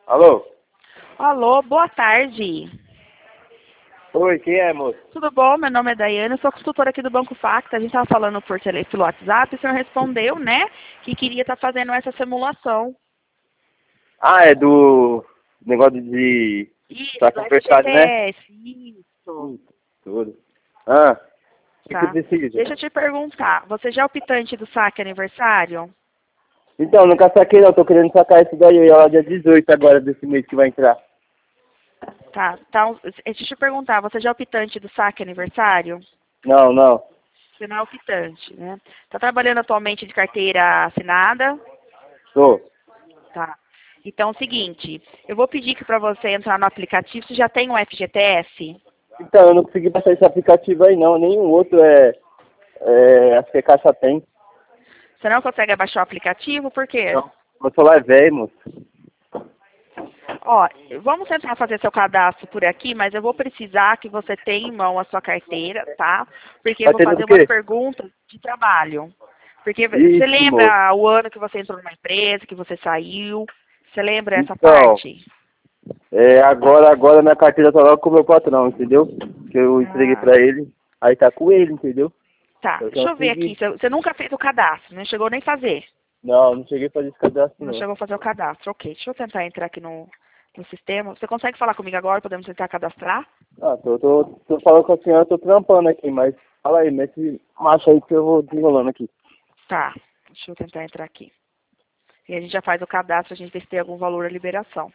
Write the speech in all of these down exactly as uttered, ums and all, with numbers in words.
Alô? Alô, boa tarde. Oi, quem é, moço? Tudo bom? Meu nome é Daiane, eu sou consultora aqui do Banco Facta. A gente estava falando por telefone, pelo WhatsApp, o senhor respondeu, né, que queria estar fazendo essa simulação. Ah, é do negócio de Isso, saque do aniversário, né? F G T S, isso. Hum, tudo. Ah, o que que Tá. precisa? Deixa eu te perguntar, você já é optante do saque aniversário? Então, nunca saquei não, tô querendo sacar esse daí, eu ia lá dia dezoito agora desse mês que vai entrar. Tá, tá. Deixa eu te perguntar, você já é optante do saque aniversário? Não, não. Você não é optante, né? Tá trabalhando atualmente de carteira assinada? Tô. Tá. Então, é o seguinte, eu vou pedir que para você entrar no aplicativo, você já tem um F G T S? Então, eu não consegui baixar esse aplicativo aí não, nenhum outro é, é acho que é Caixa Tem. Você não consegue baixar o aplicativo? Por quê? Não. Meu celular é velho, moço. Ó, vamos tentar fazer seu cadastro por aqui, mas eu vou precisar que você tenha em mão a sua carteira, tá? Porque eu Tá vou tendo o fazer umas quê? perguntas de trabalho. Porque você Ixi, moço. lembra o ano que você entrou numa empresa, que você saiu? Você lembra essa Então, parte? é, agora, agora minha carteira tá logo com o meu patrão, entendeu? Que eu entreguei Ah, pra ele, aí tá com ele, entendeu? tá. Eu Deixa eu ver aqui. consegui. Você você nunca fez o cadastro, não chegou nem a fazer. Não, não cheguei a fazer esse cadastro Não não. chegou a fazer o cadastro. Ok, deixa eu tentar entrar aqui no, no sistema. Você consegue falar comigo agora? Podemos tentar cadastrar? Ah, tô, tô, tô falando com a senhora, tô trampando aqui, mas fala aí, mete marcha aí que eu vou desenrolando aqui. Tá. Deixa eu tentar entrar aqui. E a gente já faz o cadastro, a gente vê se tem algum valor a liberação.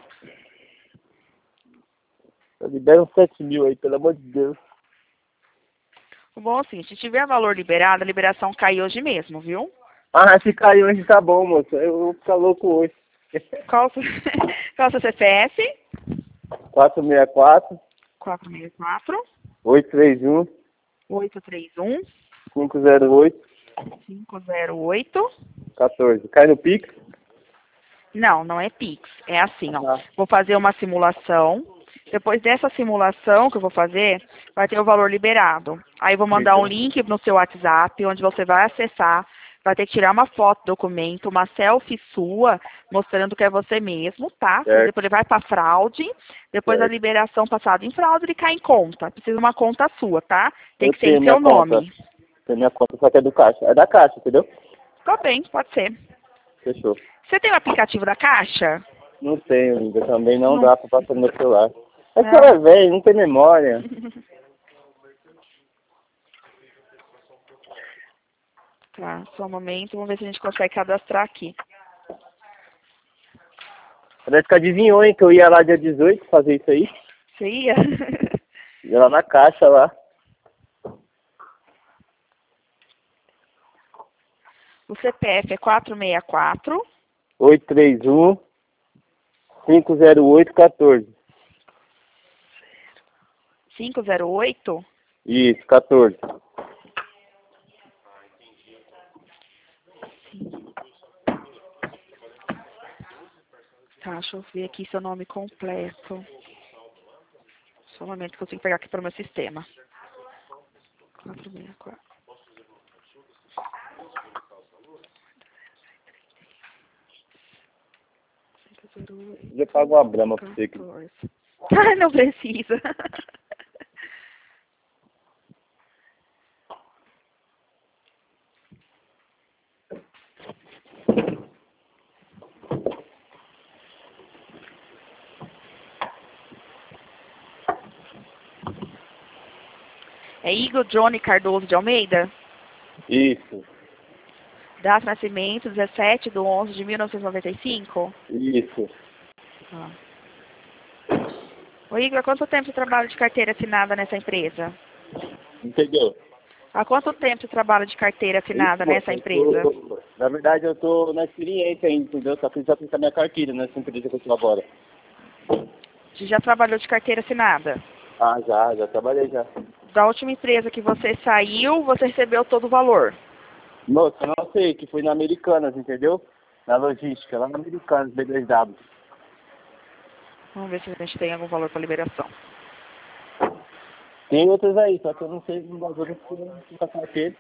Libera uns sete mil aí, pelo amor de Deus. O bom é assim, se tiver valor liberado, a liberação cai hoje mesmo, viu? Ah, se caiu hoje tá bom, moço. Eu vou ficar louco hoje. Qual, o seu- qual é o seu C P F? quatro seis quatro, quatro seis quatro, oito três um, oito três um, cinco zero oito, cinco zero oito. quatorze. Cai no Pix? Não, não é Pix. É assim, ó. Ah, Vou fazer uma simulação. Depois dessa simulação que eu vou fazer, vai ter o valor liberado. Aí eu vou mandar um legal. link no seu WhatsApp, onde você vai acessar, vai ter que tirar uma foto do documento, uma selfie sua, mostrando que é você mesmo, tá? Certo, Depois ele vai para fraude, depois a certo. liberação passada em fraude, ele cai em conta. Precisa de uma conta sua, tá? Tem Eu que ser em tenho minha seu conta. nome. Tenho minha conta, só que é do Caixa. É da Caixa, entendeu? Tá bem, pode ser. Fechou. Você tem o aplicativo da Caixa? Não tenho, ainda também não Não. dá pra passar no meu celular. É que ela Não. é velho, não tem memória. Tá, só um momento, vamos ver se a gente consegue cadastrar aqui. Parece que adivinhou, hein, que eu ia lá dia dezoito fazer isso aí. Você ia? Ia lá na Caixa lá. O C P F é quatro seis quatro, oito três um, cinco zero oito, quatorze. cinco zero oito. Isso, quatorze. Tá, deixa eu ver aqui seu nome completo. Só um momento que eu consigo pegar aqui para o meu sistema. quatro seis quatro. cinco zero oito, Já pago uma brama pra você aqui. quatorze. Ai, não precisa. É Igor Johnny Cardoso de Almeida? Isso, Data de nascimento, dezessete de onze de mil novecentos e noventa e cinco? isso. Tá. Ô Igor, há quanto tempo você trabalha de carteira assinada nessa empresa? Entendeu? Há quanto tempo você trabalha de carteira Isso, assinada moço, nessa eu empresa? tô... Na verdade, eu tô na experiência ainda, entendeu? Só preciso aplicar minha carteira nessa empresa que eu tô agora. Você já trabalhou de carteira assinada? Ah, já, já trabalhei já. Da última empresa que você saiu, você recebeu todo o valor. Moço, eu não sei, que foi na Americanas, entendeu? Na logística, lá na Americanas, B dois W. Vamos ver se a gente tem algum valor para liberação. Tem outras aí, só que eu não sei os valores que da carteira.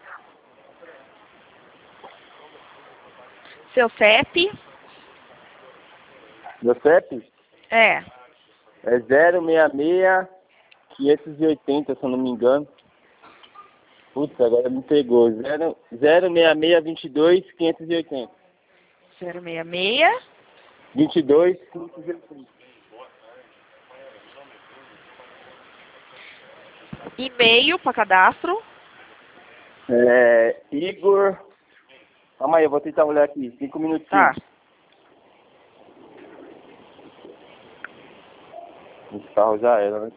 Seu C E P, Meu C E P É. é zero seis seis, quinhentos e oitenta, se eu não me engano. Putz, agora me pegou. zero seis seis, vinte e dois, quinhentos e oitenta. zero seis seis. vinte e dois, quinhentos e oitenta. E-mail para cadastro. É, Igor... Calma aí, eu vou tentar olhar aqui. Cinco minutinhos. Tá. Esse carro já era, né?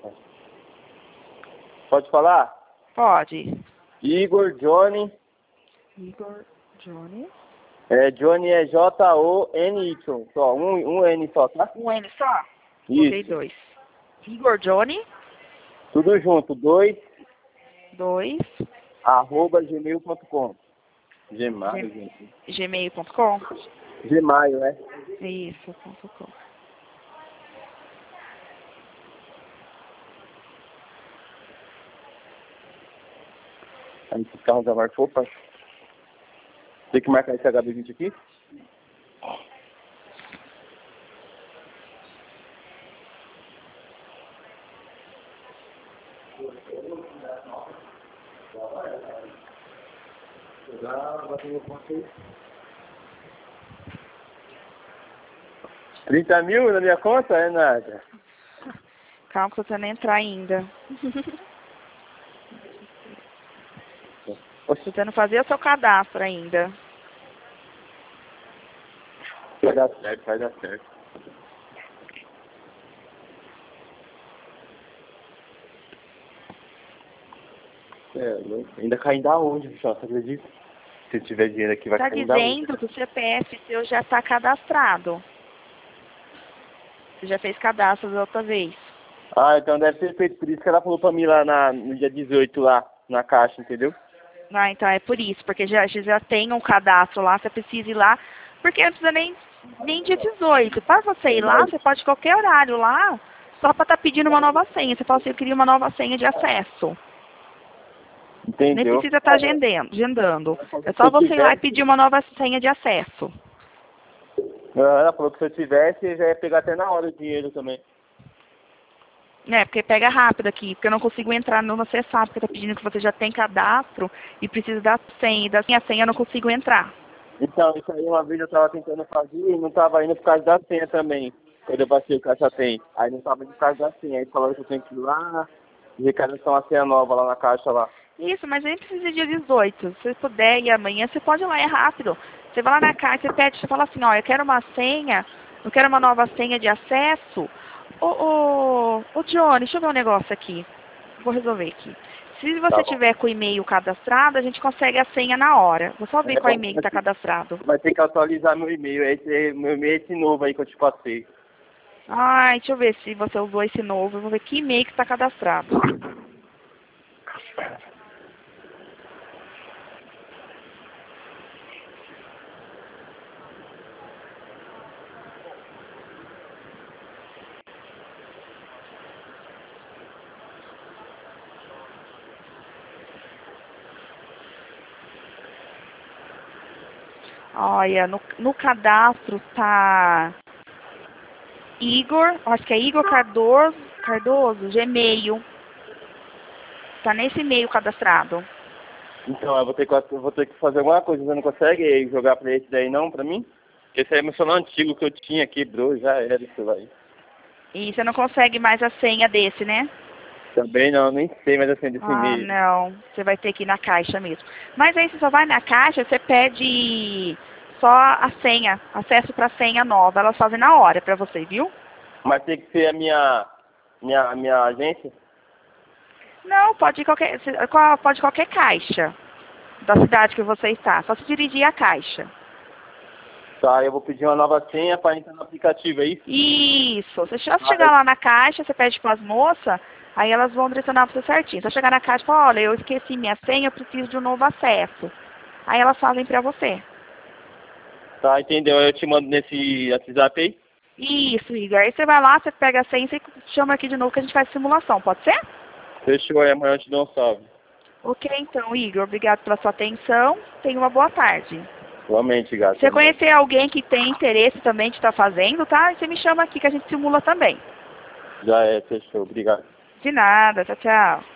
Pode falar? Pode. Igor, Johnny. Igor Johnny. É, Johnny é J O N Y. Só, um, um N só, tá? Um N só? Isso. Ok, dois. Igor Johnny. Tudo junto. Dois, Dois. arroba gmail ponto com. Gmail, gente. Gmail ponto com. Gmail, né? Isso, ponto com. Aí esse carro já marcou, pai. Tem que marcar esse H B vinte aqui? trinta mil na minha conta? É nada. Calma que eu tô tentando entrar ainda. Tô tentando fazer o seu cadastro ainda. Vai dar certo, vai dar certo. É, louco. Ainda cai da onde, bicho? Você acredita? Se tiver dinheiro aqui, vai Tá cair da onde? dizendo que o C P F seu já está cadastrado. Você já fez cadastro da outra vez. Ah, então deve ser feito. Por isso que ela falou pra mim lá na, no dia dezoito, lá, na caixa, entendeu? Ah, então é por isso, porque já, já tem um cadastro lá, você precisa ir lá, porque não precisa nem, nem dia dezoito. Para você ir lá, você pode qualquer horário lá, só para estar pedindo uma nova senha. Você fala assim, eu queria uma nova senha de acesso. Nem Entendeu? precisa estar agendando, agendando. É só você ir lá e pedir uma nova senha de acesso. Ah, ela falou que se eu tivesse, eu já ia pegar até na hora o dinheiro também. É, porque pega rápido aqui, porque eu não consigo entrar no acessar, porque tá pedindo que você já tem cadastro e precisa da senha. E da minha senha eu não consigo entrar. Então, isso aí uma vez eu tava tentando fazer e não tava indo por causa da senha também. Quando eu passei o caixa tem. Aí não tava indo por causa da senha. Aí falaram que eu tenho que ir lá e recadastração a senha nova lá na caixa lá. Isso, mas nem precisa de dia dezoito. Se você puder ir amanhã, você pode ir lá, é rápido. Você vai lá na caixa, você pede, você fala assim, ó, eu quero uma senha, eu quero uma nova senha de acesso. Ô, ô, ô Johnny, deixa eu ver um negócio aqui. Vou resolver aqui. Se você Tá tiver com o e-mail cadastrado, a gente consegue a senha na hora. Vou só ver É, qual e-mail que está cadastrado. vai ter que atualizar meu e-mail. Esse, meu e-mail é esse novo aí que eu te passei. Ai, deixa eu ver se você usou esse novo. Eu vou ver que e-mail que está cadastrado. Olha, no, no cadastro tá Igor, acho que é Igor Cardoso, Cardoso, Gmail. Tá nesse e-mail cadastrado. Então, eu vou ter que, eu vou ter que fazer alguma coisa. Você não consegue jogar pra esse daí não, pra mim? Esse aí é meu celular antigo que eu tinha, quebrou, já era isso aí. E você não consegue mais a senha desse, né? Também não, nem sei mais assim desse Ah, e-mail. não. Você vai ter que ir na caixa mesmo. Mas aí você só vai na caixa, você pede só a senha, acesso para senha nova. Elas fazem na hora para você, viu? Mas tem que ser a minha, minha, minha agência? Não, pode ir qualquer, qual- pode ir qualquer caixa da cidade que você está. Só se dirigir à caixa. Tá, eu vou pedir uma nova senha para entrar no aplicativo, é isso? Isso. Você só Ah, chegar lá na caixa, você pede para as moças, aí elas vão direcionar para você certinho. Só chegar na caixa e falar, olha, eu esqueci minha senha, eu preciso de um novo acesso. Aí elas fazem para você. Tá, entendeu? Eu te mando nesse WhatsApp aí? Isso, Igor. Aí você vai lá, você pega a senha e chama aqui de novo que a gente faz simulação, pode ser? Fechou, aí amanhã eu te dou um salve. Ok, então, Igor. Obrigado pela sua atenção. Tenha uma boa tarde. Igualmente, gata. Se você conhecer alguém que tem interesse também de estar fazendo, tá? Você me chama aqui que a gente simula também. Já é, fechou. Obrigado. De nada, tchau, tchau.